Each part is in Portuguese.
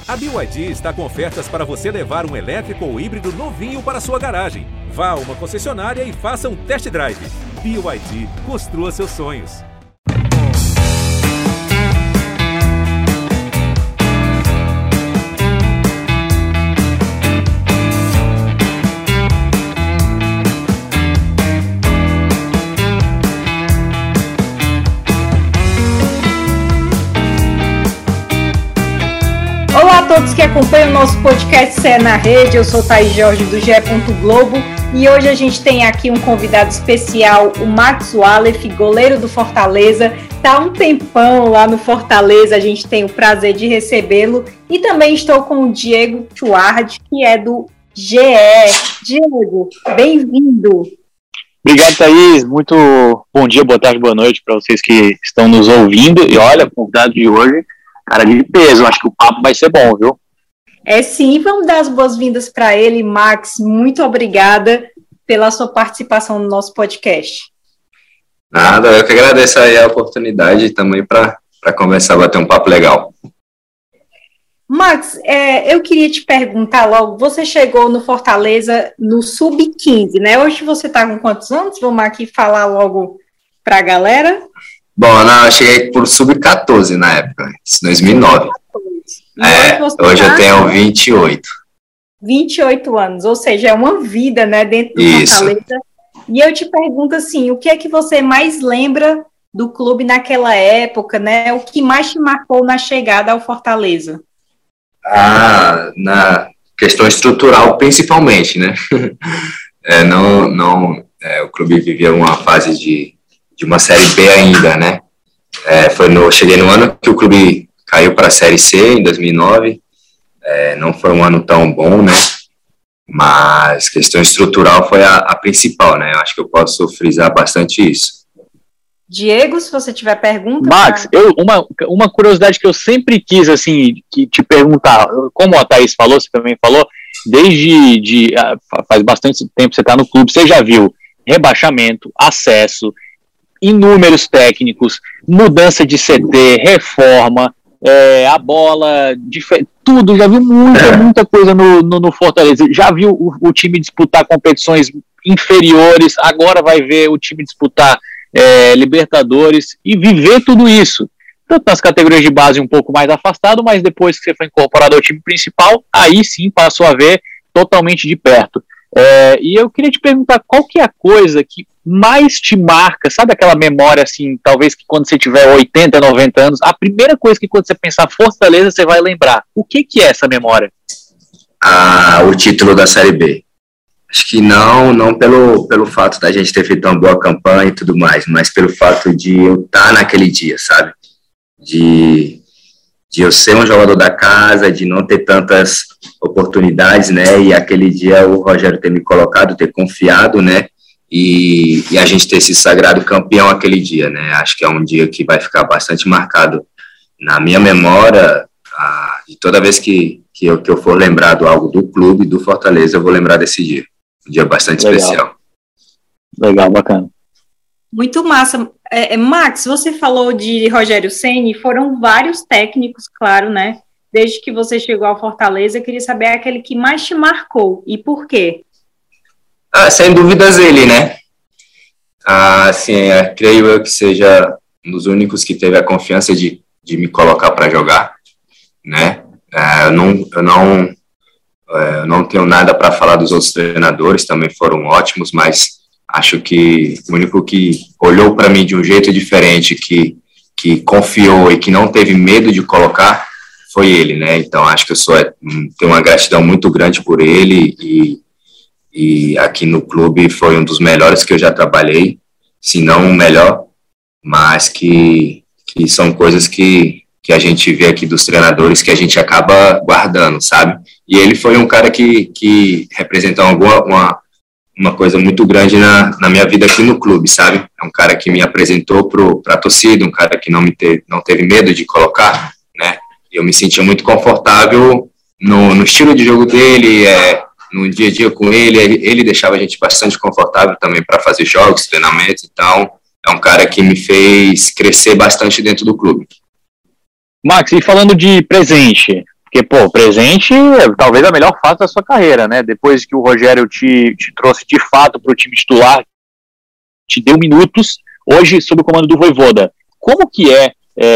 A BYD está com ofertas para você levar um elétrico ou híbrido novinho para sua garagem. Vá a uma concessionária e faça um test drive. BYD, construa seus sonhos. Olá a todos que acompanham o nosso podcast CE na Rede, eu sou Thaís Jorge do GE. Globo e hoje a gente tem aqui um convidado especial, o Max Wallef, goleiro do Fortaleza. Está um tempão lá no Fortaleza, a gente tem o prazer de recebê-lo e também estou com o Diego Chuard, que é do GE. Diego, bem-vindo. Obrigado, Thaís. Muito bom dia, boa tarde, boa noite para vocês que estão nos ouvindo. E olha, o convidado de hoje, cara de peso, acho que o papo vai ser bom, viu? É sim, vamos dar as boas-vindas para ele, Max. Muito obrigada pela sua participação no nosso podcast. Nada, eu que agradeço aí a oportunidade também para conversar, bater um papo legal. Max, eu queria te perguntar logo, você chegou no Fortaleza no Sub-15, né? Hoje você está com quantos anos? Vamos aqui falar logo para a galera. Bom, não, eu cheguei por Sub-14 na época, em 2009. Hoje eu tenho 28. 28 anos, ou seja, é uma vida, né, dentro do Fortaleza. E eu te pergunto assim, o que é que você mais lembra do clube naquela época, né? O que mais te marcou na chegada ao Fortaleza? Na questão estrutural, principalmente, né? O clube vivia uma fase de uma Série B ainda, né? Cheguei no ano que o clube caiu para a Série C, em 2009. Não foi um ano tão bom, né? Mas questão estrutural foi a principal, né? Eu acho que eu posso frisar bastante isso. Diego, se você tiver pergunta... Max, uma curiosidade que eu sempre quis, assim, te perguntar, como a Thaís falou, você também falou, faz bastante tempo que você está no clube, você já viu rebaixamento, acesso, inúmeros técnicos, mudança de CT, reforma, a bola, tudo, já viu muita coisa no Fortaleza, já viu o time disputar competições inferiores, agora vai ver o time disputar Libertadores e viver tudo isso, tanto nas categorias de base um pouco mais afastado, mas depois que você foi incorporado ao time principal, aí sim passou a ver totalmente de perto. E eu queria te perguntar, qual que é a coisa que mais te marca, sabe aquela memória assim, talvez que quando você tiver 80, 90 anos, a primeira coisa que quando você pensar Fortaleza, você vai lembrar. O que é essa memória? O título da Série B. Acho que não pelo fato da gente ter feito uma boa campanha e tudo mais, mas pelo fato de eu estar naquele dia, sabe? De eu ser um jogador da casa, de não ter tantas oportunidades, né? E aquele dia o Rogério ter me colocado, ter confiado, né? E a gente ter se sagrado campeão aquele dia, né? Acho que é um dia que vai ficar bastante marcado na minha memória. E toda vez que eu for lembrado algo do clube, do Fortaleza, eu vou lembrar desse dia. Um dia bastante especial. Legal, bacana. Muito massa. Max, você falou de Rogério Ceni, foram vários técnicos, claro, né? Desde que você chegou ao Fortaleza, eu queria saber aquele que mais te marcou e por quê? Sem dúvidas ele, né? Creio eu que seja um dos únicos que teve a confiança de me colocar para jogar, né? Eu não tenho nada para falar dos outros treinadores, também foram ótimos, mas acho que o único que olhou para mim de um jeito diferente, que confiou e que não teve medo de colocar, foi ele, né? Então acho que tenho uma gratidão muito grande por ele e aqui no clube foi um dos melhores que eu já trabalhei, se não o melhor, mas que são coisas que a gente vê aqui dos treinadores que a gente acaba guardando, sabe? E ele foi um cara que representou uma coisa muito grande na minha vida aqui no clube, sabe? É um cara que me apresentou para a torcida, um cara que não teve medo de colocar, né? Eu me sentia muito confortável no estilo de jogo dele, no dia a dia com ele deixava a gente bastante confortável também para fazer jogos, treinamentos, então é um cara que me fez crescer bastante dentro do clube. Max, e falando de presente, Porque, pô, presente é talvez a melhor fase da sua carreira, né? Depois que o Rogério te trouxe de fato para o time titular, te deu minutos, hoje sob o comando do Vojvoda. Como que é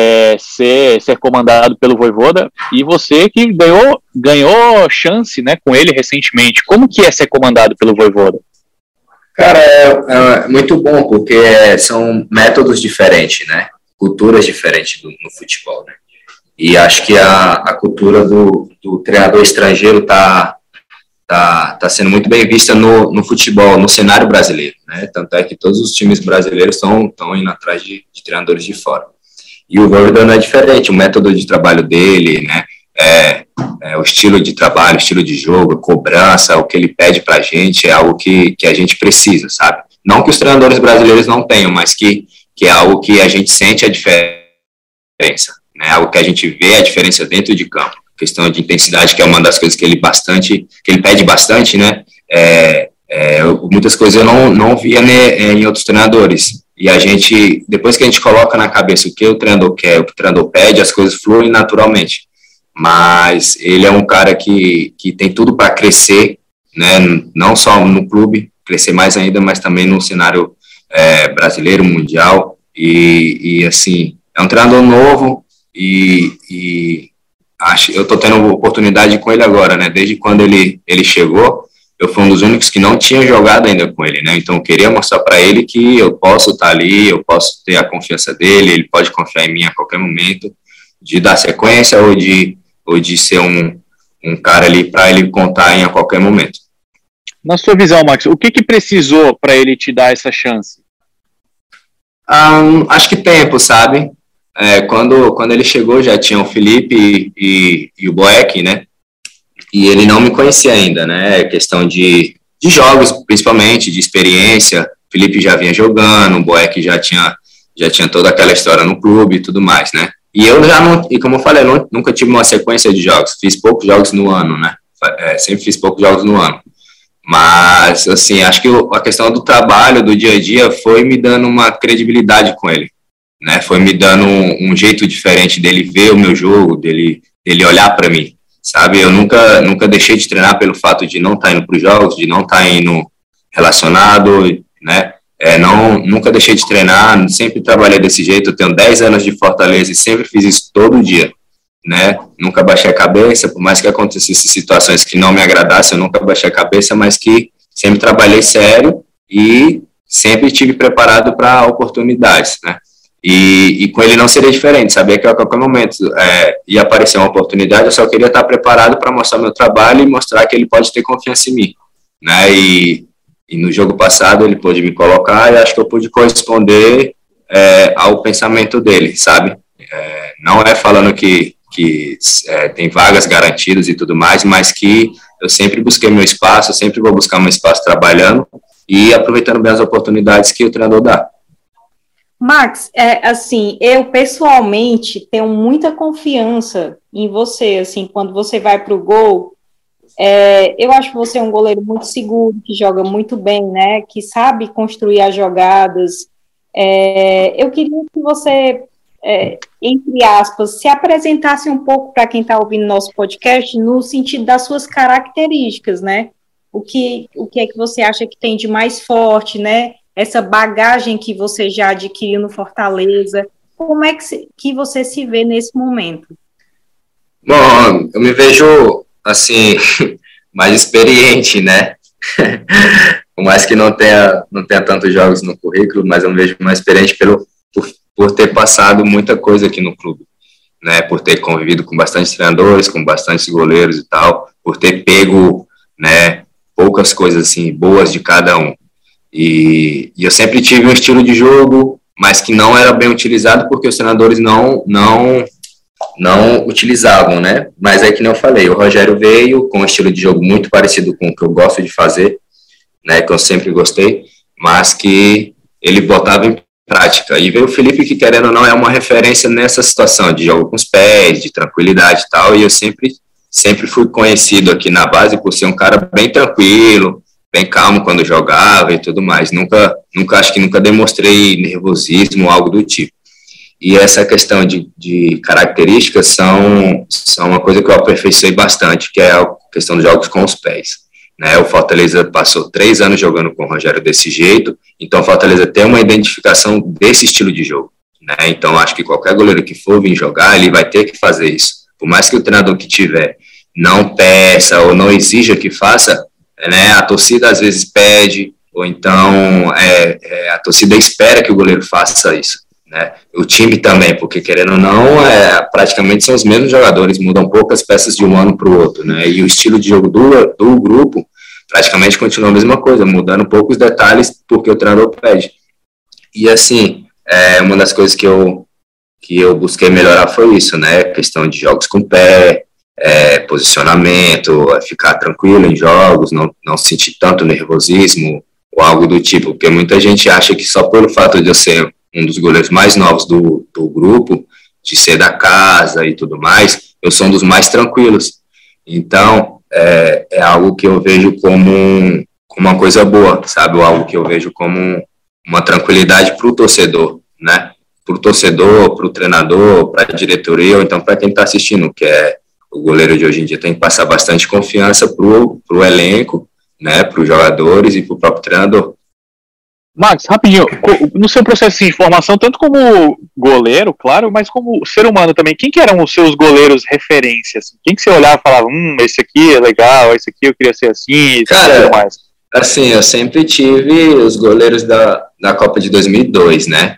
ser comandado pelo Vojvoda, e você que ganhou chance, né, com ele recentemente? Como que é ser comandado pelo Vojvoda? Cara, é muito bom, porque são métodos diferentes, né? Culturas diferentes no futebol, né? E acho que a cultura do treinador estrangeiro tá sendo muito bem vista no futebol, no cenário brasileiro, né? Tanto é que todos os times brasileiros estão indo atrás de treinadores de fora. E o Vojvoda não é diferente, o método de trabalho dele, né? O estilo de trabalho, o estilo de jogo, a cobrança, o que ele pede pra gente é algo que a gente precisa, sabe? Não que os treinadores brasileiros não tenham, mas que é algo que a gente sente a diferença, né? Algo que a gente vê a diferença dentro de campo. Questão de intensidade, que é uma das coisas que ele pede bastante, né? Muitas coisas eu não via, né, em outros treinadores. E a gente, depois que a gente coloca na cabeça o que o treinador quer, o que o treinador pede, as coisas fluem naturalmente. Mas ele é um cara que tem tudo para crescer, né? Não só no clube, crescer mais ainda, mas também no cenário brasileiro, mundial. E assim, é um treinador novo e eu estou tendo oportunidade com ele agora, né? Desde quando ele chegou, eu fui um dos únicos que não tinha jogado ainda com ele, né? Então eu queria mostrar para ele que eu posso estar ali, eu posso ter a confiança dele, ele pode confiar em mim a qualquer momento, de dar sequência ou de ser um cara ali para ele contar a qualquer momento. Na sua visão, Max, o que precisou para ele te dar essa chance? Acho que tempo, sabe? Quando ele chegou já tinha o Felipe e o Boeck, né? E ele não me conhecia ainda, né? Questão de jogos, principalmente, de experiência. O Felipe já vinha jogando, o Boeck já tinha toda aquela história no clube e tudo mais, né? E eu já não, e como eu falei, nunca tive uma sequência de jogos. Fiz poucos jogos no ano, né? Sempre fiz poucos jogos no ano. Mas, assim, acho que a questão do trabalho, do dia a dia, foi me dando uma credibilidade com ele, né? Foi me dando um jeito diferente dele ver o meu jogo, dele olhar para mim, sabe? Eu nunca deixei de treinar pelo fato de não estar indo para os jogos, de não estar indo relacionado, né? Nunca deixei de treinar, sempre trabalhei desse jeito. Eu tenho 10 anos de Fortaleza e sempre fiz isso todo dia, né? Nunca baixei a cabeça, por mais que acontecessem situações que não me agradassem, eu nunca baixei a cabeça, mas que sempre trabalhei sério e sempre estive preparado para oportunidades, né? E com ele não seria diferente, sabia que a qualquer momento ia aparecer uma oportunidade, eu só queria estar preparado para mostrar meu trabalho e mostrar que ele pode ter confiança em mim, né? E no jogo passado ele pôde me colocar e acho que eu pude corresponder ao pensamento dele, sabe? Não é falando que tem vagas garantidas e tudo mais, mas que eu sempre busquei meu espaço, eu sempre vou buscar meu espaço trabalhando e aproveitando bem as oportunidades que o treinador dá. Max, assim, eu pessoalmente tenho muita confiança em você, assim, quando você vai para o gol, eu acho que você é um goleiro muito seguro, que joga muito bem, né, que sabe construir as jogadas. Eu queria que você, entre aspas, se apresentasse um pouco para quem está ouvindo nosso podcast, no sentido das suas características, né, o que é que você acha que tem de mais forte, né, essa bagagem que você já adquiriu no Fortaleza, como é que você se vê nesse momento? Bom, eu me vejo, assim, mais experiente, né? Por mais que não tenha tantos jogos no currículo, mas eu me vejo mais experiente por ter passado muita coisa aqui no clube, né? Por ter convivido com bastantes treinadores, com bastantes goleiros e tal, por ter pego, né, poucas coisas assim boas de cada um. E eu sempre tive um estilo de jogo, mas que não era bem utilizado porque os treinadores não utilizavam, né? Mas é que nem eu falei, o Rogério veio com um estilo de jogo muito parecido com o que eu gosto de fazer, né? Que eu sempre gostei, mas que ele botava em prática. E veio o Felipe, que querendo ou não é uma referência nessa situação de jogo com os pés, de tranquilidade e tal, e eu sempre fui conhecido aqui na base por ser um cara bem tranquilo, bem calmo quando jogava e tudo mais. Acho que nunca demonstrei nervosismo ou algo do tipo. E essa questão de características são uma coisa que eu aperfeiçoei bastante, que é a questão dos jogos com os pés. Né? O Fortaleza passou 3 anos jogando com o Rogério desse jeito, então o Fortaleza tem uma identificação desse estilo de jogo. Né? Então acho que qualquer goleiro que for vir jogar, ele vai ter que fazer isso. Por mais que o treinador que tiver não peça ou não exija que faça, né? A torcida às vezes pede, ou então a torcida espera que o goleiro faça isso. Né? O time também, porque querendo ou não, praticamente são os mesmos jogadores, mudam poucas peças de um ano para o outro, né? E o estilo de jogo do grupo praticamente continua a mesma coisa, mudando poucos detalhes porque o treinador pede. E assim, uma das coisas que eu busquei melhorar foi isso, né? Questão de jogos com pé, posicionamento, ficar tranquilo em jogos, não sentir tanto nervosismo ou algo do tipo, porque muita gente acha que só pelo fato de eu ser um dos goleiros mais novos do grupo, de ser da casa e tudo mais, eu sou um dos mais tranquilos. Então, é algo que eu vejo como uma coisa boa, sabe? Ou algo que eu vejo como uma tranquilidade para o torcedor, né? Para o torcedor, para o treinador, para a diretoria, ou então para quem está assistindo, que é o goleiro de hoje em dia tem que passar bastante confiança para o elenco, né? Para os jogadores e para o próprio treinador. Max, rapidinho, no seu processo de formação, tanto como goleiro, claro, mas como ser humano também, quem que eram os seus goleiros referências? Quem que você olhava e falava, esse aqui é legal, esse aqui eu queria ser assim, cara, mais? Assim, eu sempre tive os goleiros da Copa de 2002, né,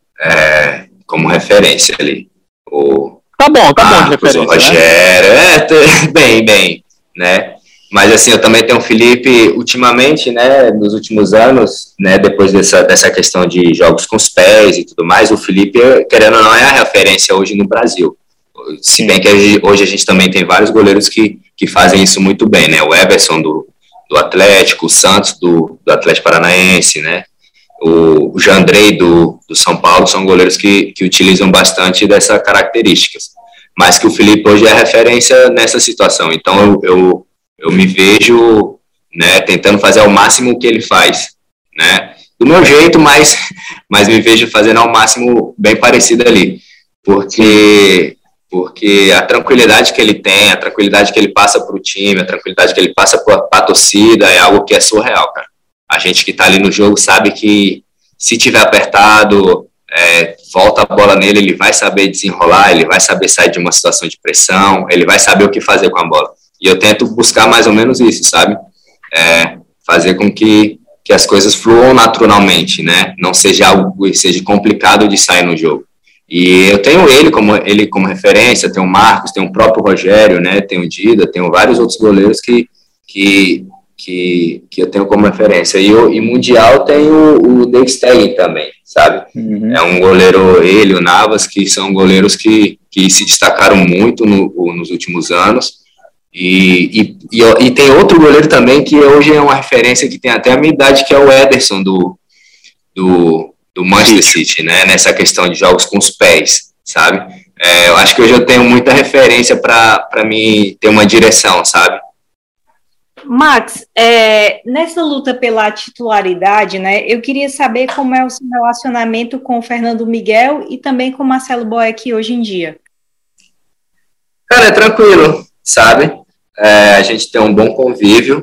como referência ali. Tá bom de referência, o Rogério, né? bem, né. Mas assim, eu também tenho o Felipe, ultimamente, né, nos últimos anos, né, depois dessa questão de jogos com os pés e tudo mais, o Felipe, querendo ou não, é a referência hoje no Brasil. Se bem que hoje a gente também tem vários goleiros que fazem isso muito bem, né, o Everson do Atlético, o Santos do Atlético Paranaense, né, o Jandrei do São Paulo, são goleiros que utilizam bastante dessas características. Mas que o Felipe hoje é a referência nessa situação, então eu me vejo, né, tentando fazer ao máximo o que ele faz, né, do meu jeito, mas me vejo fazendo ao máximo bem parecido ali, porque a tranquilidade que ele tem, a tranquilidade que ele passa para o time, a tranquilidade que ele passa para a torcida é algo que é surreal, cara. A gente que está ali no jogo sabe que se tiver apertado, volta a bola nele, ele vai saber desenrolar, ele vai saber sair de uma situação de pressão, ele vai saber o que fazer com a bola. E eu tento buscar mais ou menos isso, sabe? Fazer com que as coisas fluam naturalmente, né? Não seja algo que seja complicado de sair no jogo. E eu tenho ele como referência, tenho o Marcos, tenho o próprio Rogério, né? Tenho o Dida, tenho vários outros goleiros que eu tenho como referência. E mundial tem o David Stegen também, sabe? Uhum. É um goleiro, ele, o Navas, que são goleiros que se destacaram muito nos últimos anos. E tem outro goleiro também que hoje é uma referência que tem até a minha idade, que é o Ederson do Manchester City, né? Nessa questão de jogos com os pés, sabe? Eu acho que hoje eu tenho muita referência para mim ter uma direção, sabe? Max, nessa luta pela titularidade, né? Eu queria saber como é o seu relacionamento com o Fernando Miguel e também com o Marcelo Boeck hoje em dia. Cara, é tranquilo, sabe? A gente tem um bom convívio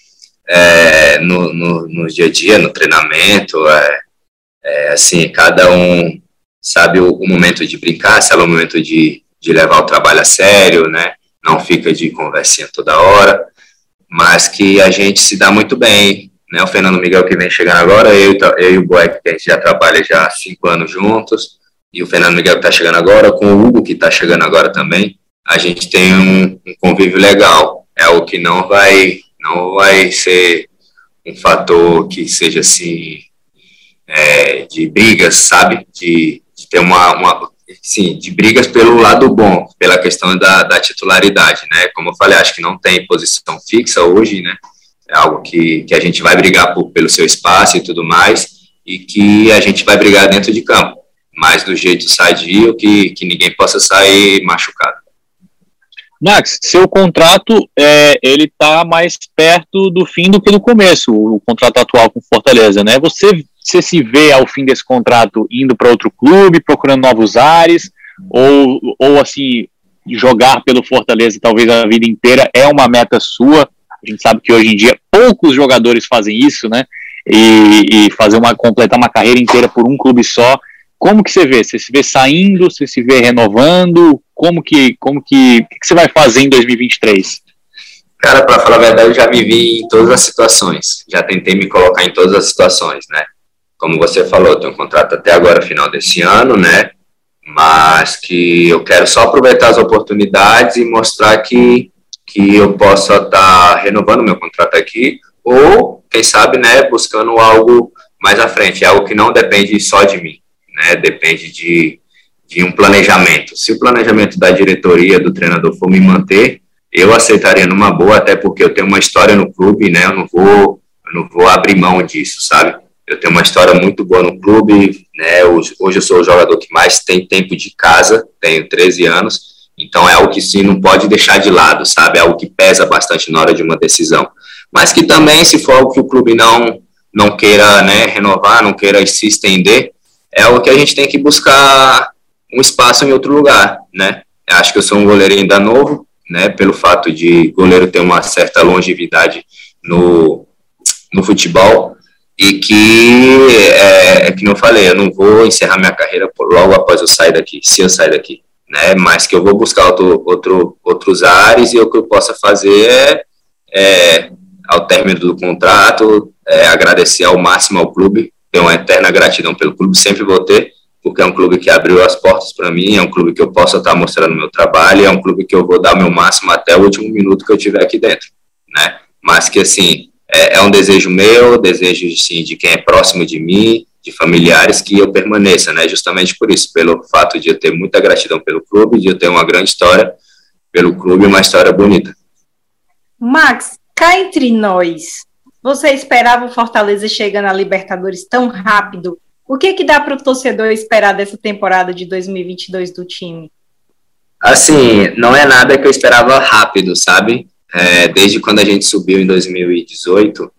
no dia a dia, no treinamento, assim, cada um sabe o momento de brincar, sabe o momento de levar o trabalho a sério, né? Não fica de conversinha toda hora, mas que a gente se dá muito bem, né? O Fernando Miguel que vem chegando agora, eu e o Boeck, que a gente já trabalha já há 5 anos juntos, e o Fernando Miguel que está chegando agora, com o Hugo que está chegando agora também, a gente tem um convívio legal. É algo que não vai ser um fator que seja assim, de brigas, sabe? De ter sim, de brigas pelo lado bom, pela questão da titularidade, né? Como eu falei, acho que não tem posição fixa hoje, né? É algo que a gente vai brigar pelo seu espaço e tudo mais, e que a gente vai brigar dentro de campo, mas do jeito sadio, que ninguém possa sair machucado. Max, seu contrato, ele tá mais perto do fim do que do começo, o contrato atual com Fortaleza, né? Você você se vê ao fim desse contrato indo para outro clube, procurando novos ares, ou assim, jogar pelo Fortaleza talvez a vida inteira é uma meta sua? A gente sabe que hoje em dia poucos jogadores fazem isso, né? E completar uma carreira inteira por um clube só. Como que você vê? Você se vê saindo? Você se vê renovando? O que você vai fazer em 2023? Cara, para falar a verdade, eu já me vi em todas as situações. Já tentei me colocar em todas as situações, né? Como você falou, eu tenho um contrato até agora, final desse ano, né? Mas que eu quero só aproveitar as oportunidades e mostrar que eu possa estar renovando meu contrato aqui, ou, quem sabe, né, buscando algo mais à frente, algo que não depende só de mim, né? Depende de um planejamento. Se o planejamento da diretoria, do treinador for me manter, eu aceitaria numa boa, até porque eu tenho uma história no clube, né? Eu não vou abrir mão disso, sabe? Eu tenho uma história muito boa no clube, né? Hoje eu sou o jogador que mais tem tempo de casa, tenho 13 anos, então é algo que sim, não pode deixar de lado, sabe? É algo que pesa bastante na hora de uma decisão. Mas que também, se for algo que o clube não queira, né, renovar, não queira se estender, é algo que a gente tem que buscar um espaço em outro lugar, né? Eu acho que eu sou um goleiro ainda novo, né? Pelo fato de goleiro ter uma certa longevidade no futebol, e que não falei, eu não vou encerrar minha carreira logo após eu sair daqui, se eu sair daqui, né? Mas que eu vou buscar outros ares, e o que eu possa fazer ao término do contrato, agradecer ao máximo ao clube, ter uma eterna gratidão pelo clube, sempre vou ter, porque é um clube que abriu as portas para mim, é um clube que eu possa estar mostrando meu trabalho, é um clube que eu vou dar o meu máximo até o último minuto que eu tiver aqui dentro, né? Mas que, assim, é um desejo meu, desejo, sim, de quem é próximo de mim, de familiares, que eu permaneça, né? Justamente por isso, pelo fato de eu ter muita gratidão pelo clube, de eu ter uma grande história pelo clube, uma história bonita. Max, cá entre nós, você esperava o Fortaleza chegar na Libertadores tão rápido? O que dá para o torcedor esperar dessa temporada de 2022 do time? Assim, não é nada que eu esperava rápido, sabe? Desde quando a gente subiu em 2018,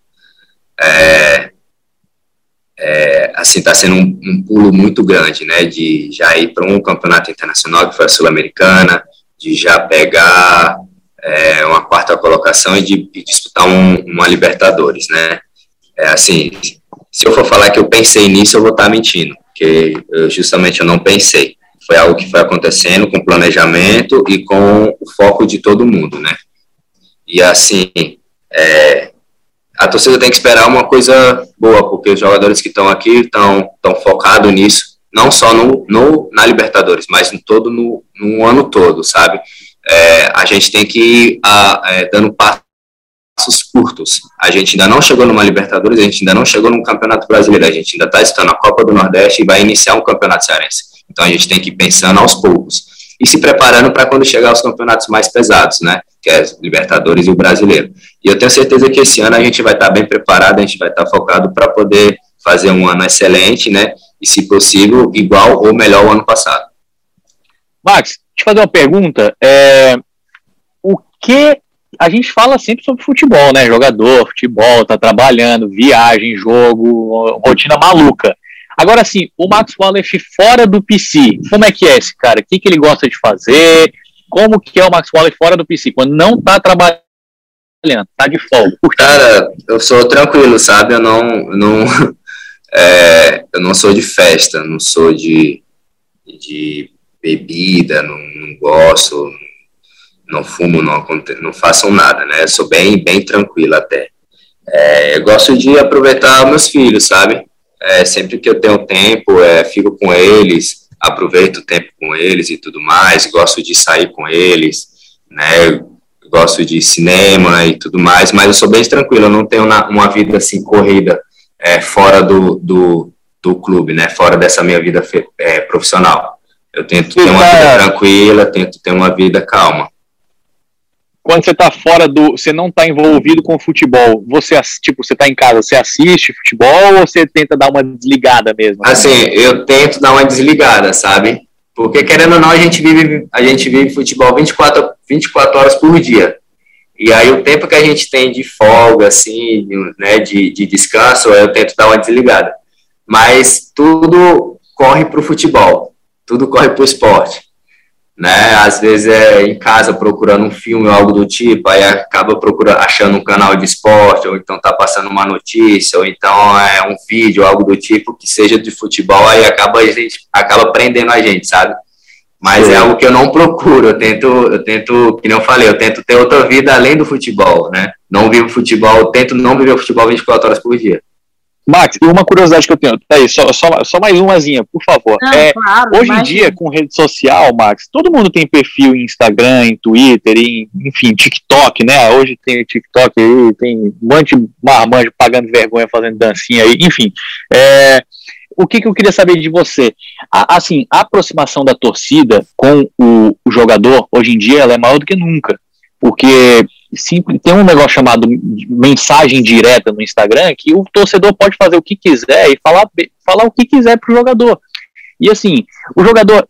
assim, está sendo um pulo muito grande, né? De já ir para um campeonato internacional, que foi a Sul-Americana, de já pegar uma quarta colocação e de disputar uma Libertadores, né? Assim, se eu for falar que eu pensei nisso, eu vou estar mentindo, porque justamente eu não pensei. Foi algo que foi acontecendo com planejamento e com o foco de todo mundo, né? E assim, a torcida tem que esperar uma coisa boa, porque os jogadores que estão aqui estão focados nisso, não só na Libertadores, mas no ano todo, sabe? A gente tem que ir dando passos curtos. A gente ainda não chegou numa Libertadores, a gente ainda não chegou num Campeonato Brasileiro, a gente ainda está disputando a Copa do Nordeste e vai iniciar um Campeonato Cearense. Então a gente tem que ir pensando aos poucos e se preparando para quando chegar aos campeonatos mais pesados, né? Que é os Libertadores e o Brasileiro. E eu tenho certeza que esse ano a gente vai estar bem preparado, a gente vai estar focado para poder fazer um ano excelente, né? E, se possível, igual ou melhor o ano passado. Max, deixa eu fazer uma pergunta. O que a gente fala sempre sobre futebol, né? Jogador, futebol, tá trabalhando, viagem, jogo, rotina maluca. Agora, assim, o Max Wallace fora do PC, como é que é esse cara? O que ele gosta de fazer? Como que é o Max Wallace fora do PC? Quando não tá trabalhando, tá de folga. Cara, eu sou tranquilo, sabe? Eu não sou de festa, não sou de bebida, não gosto, não fumo, não faço nada, né? Eu sou bem tranquilo até. Eu gosto de aproveitar meus filhos, sabe? Sempre que eu tenho tempo, fico com eles, aproveito o tempo com eles e tudo mais, gosto de sair com eles, né? Gosto de cinema e tudo mais, mas eu sou bem tranquilo, eu não tenho uma vida assim corrida fora do clube, né? Fora dessa minha vida profissional. Eu tento ter uma vida tranquila, tento ter uma vida calma. Quando você tá fora você não tá envolvido com futebol, você tá em casa, você assiste futebol ou você tenta dar uma desligada mesmo? Assim, eu tento dar uma desligada, sabe? Porque, querendo ou não, a gente vive futebol 24 horas por dia. E aí o tempo que a gente tem de folga, assim, né, de descanso, eu tento dar uma desligada. mas tudo corre para o futebol, tudo corre para o esporte, né? Às vezes em casa procurando um filme ou algo do tipo, aí acaba achando um canal de esporte, ou então tá passando uma notícia, ou então um vídeo ou algo do tipo que seja de futebol, aí a gente acaba prendendo a gente, sabe? Mas é algo que eu não procuro, eu tento, que nem eu falei, eu tento ter outra vida além do futebol, né? Não vivo futebol, eu tento não viver o futebol 24 horas por dia. Max, uma curiosidade que eu tenho, tá aí, só mais umazinha, por favor. Claro, hoje em dia, com rede social, Max, todo mundo tem perfil em Instagram, em Twitter, enfim, TikTok, né? Hoje tem TikTok aí, tem um monte de marmanjo pagando vergonha, fazendo dancinha aí, enfim. O que eu queria saber de você? Assim, a aproximação da torcida com o jogador, hoje em dia, ela é maior do que nunca, porque tem um negócio chamado mensagem direta no Instagram, que o torcedor pode fazer o que quiser e falar o que quiser pro jogador. E assim, o jogador,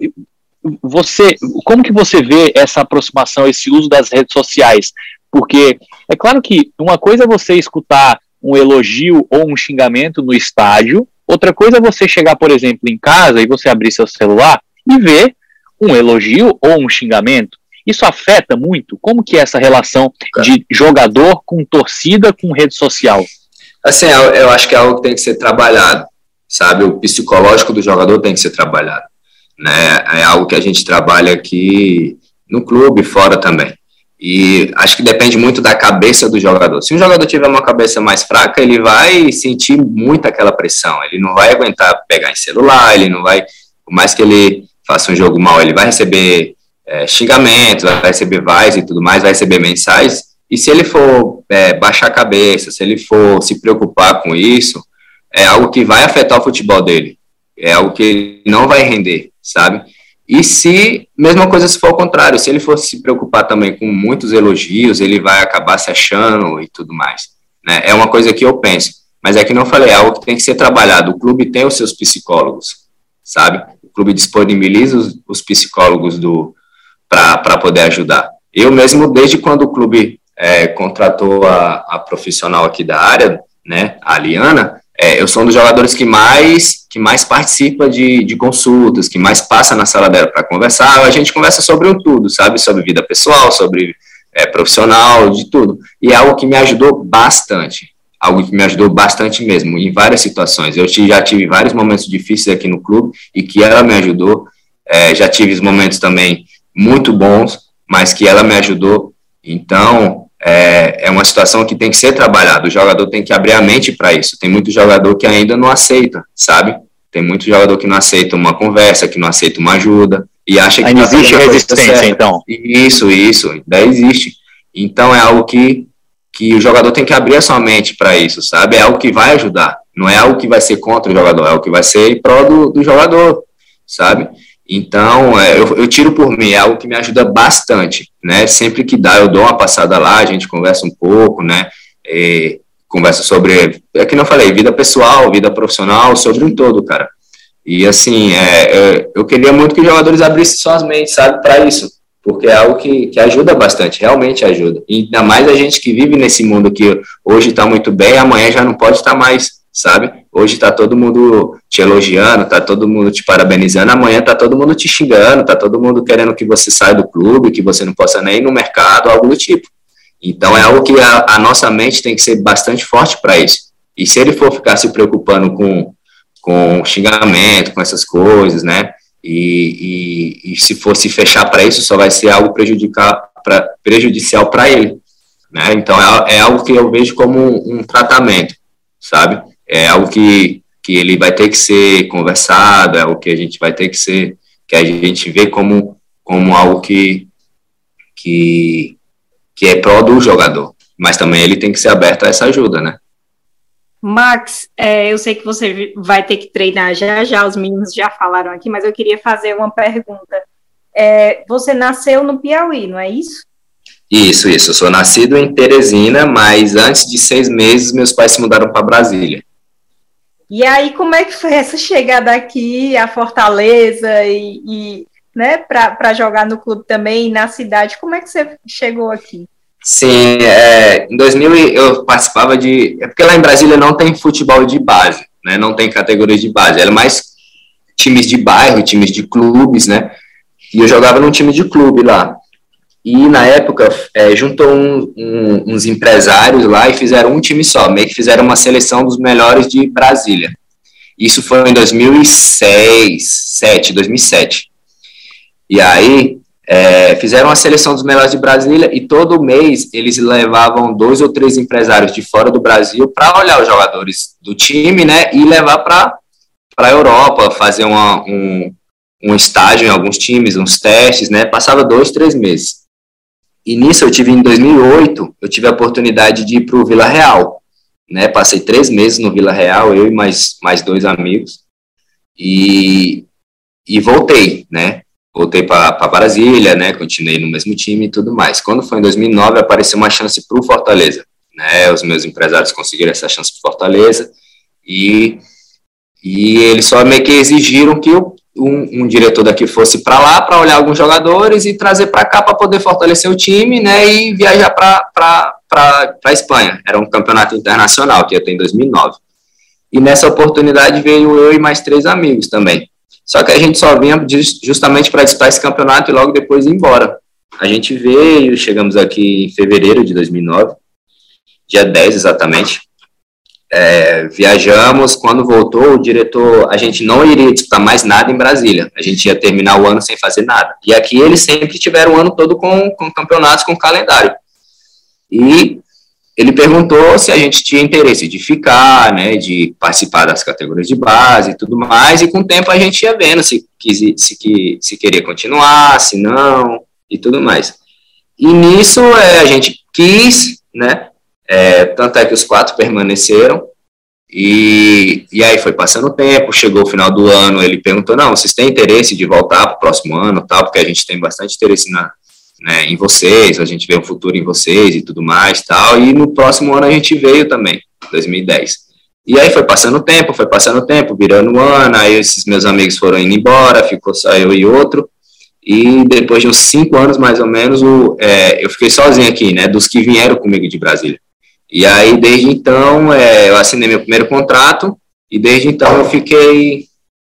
como que você vê essa aproximação, esse uso das redes sociais? Porque é claro que uma coisa é você escutar um elogio ou um xingamento no estádio, outra coisa é você chegar, por exemplo, em casa e você abrir seu celular e ver um elogio ou um xingamento. Isso afeta muito? Como que é essa relação de jogador com torcida com rede social? Assim, eu acho que é algo que tem que ser trabalhado, sabe? O psicológico do jogador tem que ser trabalhado, né? É algo que a gente trabalha aqui no clube, fora também. E acho que depende muito da cabeça do jogador. Se um jogador tiver uma cabeça mais fraca, ele vai sentir muito aquela pressão. Ele não vai aguentar pegar em celular, ele não vai, por mais que ele faça um jogo mal, ele vai receber xingamentos, vai receber vais e tudo mais, vai receber mensagens, e se ele for baixar a cabeça, se ele for se preocupar com isso, é algo que vai afetar o futebol dele, é algo que ele não vai render, sabe? E mesma coisa se for ao contrário, se ele for se preocupar também com muitos elogios, ele vai acabar se achando e tudo mais, né? É uma coisa que eu penso, mas é que não falei, é algo que tem que ser trabalhado. O clube tem os seus psicólogos, sabe? O clube disponibiliza os psicólogos para poder ajudar. Eu mesmo, desde quando o clube contratou a profissional aqui da área, né, a Aliana, eu sou um dos jogadores que mais participa de consultas, que mais passa na sala dela para conversar. A gente conversa sobre tudo, sabe? Sobre vida pessoal, sobre profissional, de tudo. E é algo que me ajudou bastante. Algo que me ajudou bastante mesmo, em várias situações. Eu já tive vários momentos difíceis aqui no clube e que ela me ajudou. Já tive os momentos também muito bons, mas que ela me ajudou. Então, é uma situação que tem que ser trabalhada. O jogador tem que abrir a mente para isso. Tem muito jogador que ainda não aceita, sabe? Tem muito jogador que não aceita uma conversa, que não aceita uma ajuda, e acha que... Ainda existe resistência, então. Isso, daí existe. Então, é algo que o jogador tem que abrir a sua mente para isso, sabe? É algo que vai ajudar. Não é algo que vai ser contra o jogador, é algo que vai ser em prol do jogador, sabe? Então, eu tiro por mim, é algo que me ajuda bastante, né? Sempre que dá, eu dou uma passada lá, a gente conversa um pouco, né? Conversa sobre, que não falei, vida pessoal, vida profissional, sobre um todo, cara. E assim, eu queria muito que os jogadores abrissem suas mentes, sabe, para isso, porque é algo que ajuda bastante, realmente ajuda. E ainda mais a gente que vive nesse mundo que hoje está muito bem, amanhã já não pode estar mais, sabe? Hoje tá todo mundo te elogiando, tá todo mundo te parabenizando, amanhã tá todo mundo te xingando, tá todo mundo querendo que você saia do clube, que você não possa nem ir no mercado, algo do tipo. Então é algo que a nossa mente tem que ser bastante forte para isso. E se ele for ficar se preocupando com xingamento, com essas coisas, né, e se for se fechar para isso, só vai ser algo prejudicial para ele, né? Então é algo que eu vejo como um tratamento, sabe? É algo que ele vai ter que ser conversado, é algo que a gente vai ter que a gente vê como algo que é pró do jogador, mas também ele tem que ser aberto a essa ajuda, né? Max, eu sei que você vai ter que treinar já, os meninos já falaram aqui, mas eu queria fazer uma pergunta. Você nasceu no Piauí, não é isso? Isso, eu sou nascido em Teresina, mas antes de 6 meses meus pais se mudaram para Brasília. E aí, como é que foi essa chegada aqui a Fortaleza e né, para jogar no clube também, na cidade? Como é que você chegou aqui? Sim, em 2000 eu participava porque lá em Brasília não tem futebol de base, né? Não tem categorias de base, era mais times de bairro, times de clubes, né? E eu jogava num time de clube lá. E, na época, juntou uns empresários lá e fizeram um time só, meio que fizeram uma seleção dos melhores de Brasília. Isso foi em 2007. E aí, fizeram uma seleção dos melhores de Brasília e todo mês eles levavam 2 ou 3 empresários de fora do Brasil para olhar os jogadores do time, né, e levar para a Europa, fazer um estágio em alguns times, uns testes, né, passava 2, 3 meses. E nisso em 2008, eu tive a oportunidade de ir para o Vila Real, né, passei 3 meses no Vila Real, eu e mais 2 amigos, e voltei, né, voltei para Brasília, né, continuei no mesmo time e tudo mais. Quando foi em 2009, apareceu uma chance para o Fortaleza, né, os meus empresários conseguiram essa chance para o Fortaleza, e eles só meio que exigiram que um diretor daqui fosse para lá para olhar alguns jogadores e trazer para cá para poder fortalecer o time, né, e viajar para a Espanha. Era um campeonato internacional que ia ter em 2009. E nessa oportunidade veio eu e mais 3 amigos também. Só que a gente só vinha justamente para disputar esse campeonato e logo depois ir embora. A gente veio, chegamos aqui em fevereiro de 2009, dia 10 exatamente. Viajamos, quando voltou o diretor, a gente não iria disputar mais nada em Brasília, a gente ia terminar o ano sem fazer nada, e aqui eles sempre tiveram o ano todo com campeonatos, com calendário, e ele perguntou se a gente tinha interesse de ficar, né, de participar das categorias de base e tudo mais, e com o tempo a gente ia vendo se queria continuar, se não, e tudo mais. E nisso a gente quis, né, tanto é que os 4 permaneceram, e aí foi passando o tempo, chegou o final do ano, ele perguntou, não, vocês têm interesse de voltar para o próximo ano, tal, porque a gente tem bastante interesse em vocês, a gente vê um futuro em vocês e tudo mais, tal, e no próximo ano a gente veio também, 2010. E aí foi passando o tempo, virando o ano, aí esses meus amigos foram indo embora, ficou só eu e outro, e depois de uns 5 anos mais ou menos, eu fiquei sozinho aqui, né, dos que vieram comigo de Brasília. E aí, desde então, eu assinei meu primeiro contrato, e desde então eu fiquei,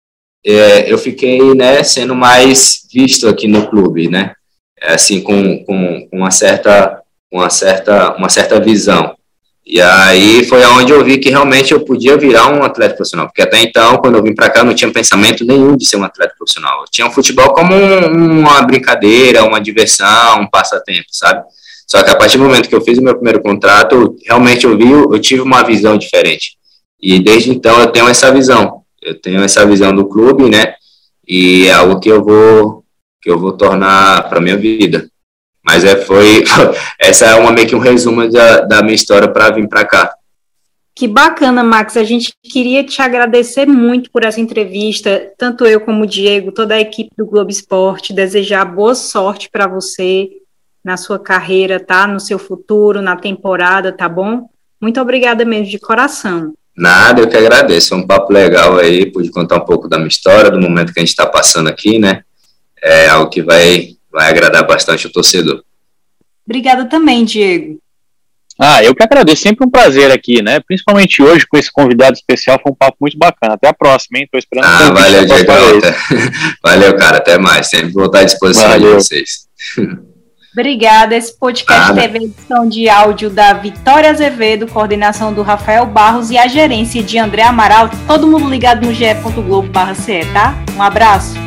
né, sendo mais visto aqui no clube, né, assim, com uma certa visão. E aí foi onde eu vi que realmente eu podia virar um atleta profissional, porque até então, quando eu vim para cá, eu não tinha pensamento nenhum de ser um atleta profissional. Eu tinha o futebol como uma brincadeira, uma diversão, um passatempo, sabe? Só que a partir do momento que eu fiz o meu primeiro contrato, realmente eu tive uma visão diferente. E desde então eu tenho essa visão. Eu tenho essa visão do clube, né? E é algo que eu vou tornar para minha vida. Mas essa é meio que um resumo da minha história para vir para cá. Que bacana, Max. A gente queria te agradecer muito por essa entrevista, tanto eu como o Diego, toda a equipe do Globo Esporte, desejar boa sorte para você na sua carreira, tá? No seu futuro, na temporada, tá bom? Muito obrigada mesmo, de coração. Nada, eu que agradeço. Foi um papo legal aí, pude contar um pouco da minha história, do momento que a gente está passando aqui, né? É algo que vai agradar bastante o torcedor. Obrigada também, Diego. Eu que agradeço, sempre um prazer aqui, né? Principalmente hoje com esse convidado especial, foi um papo muito bacana. Até a próxima, hein? Tô esperando. Valeu, Diego. Valeu, cara, até mais. Sempre vou estar à disposição de vocês. Obrigada. Esse podcast teve a edição de áudio da Vitória Azevedo, coordenação do Rafael Barros e a gerência de André Amaral. Todo mundo ligado no ge.globo.ce, tá? Um abraço.